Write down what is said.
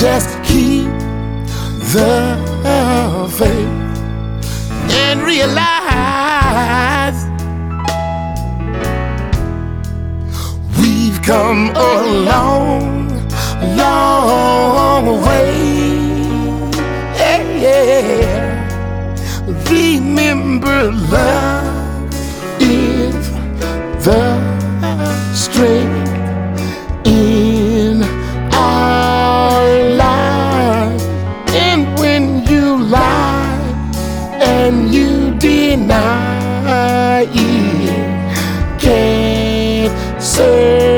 just keep the faith and realize we've come a long way. Yeah. Remember, love is the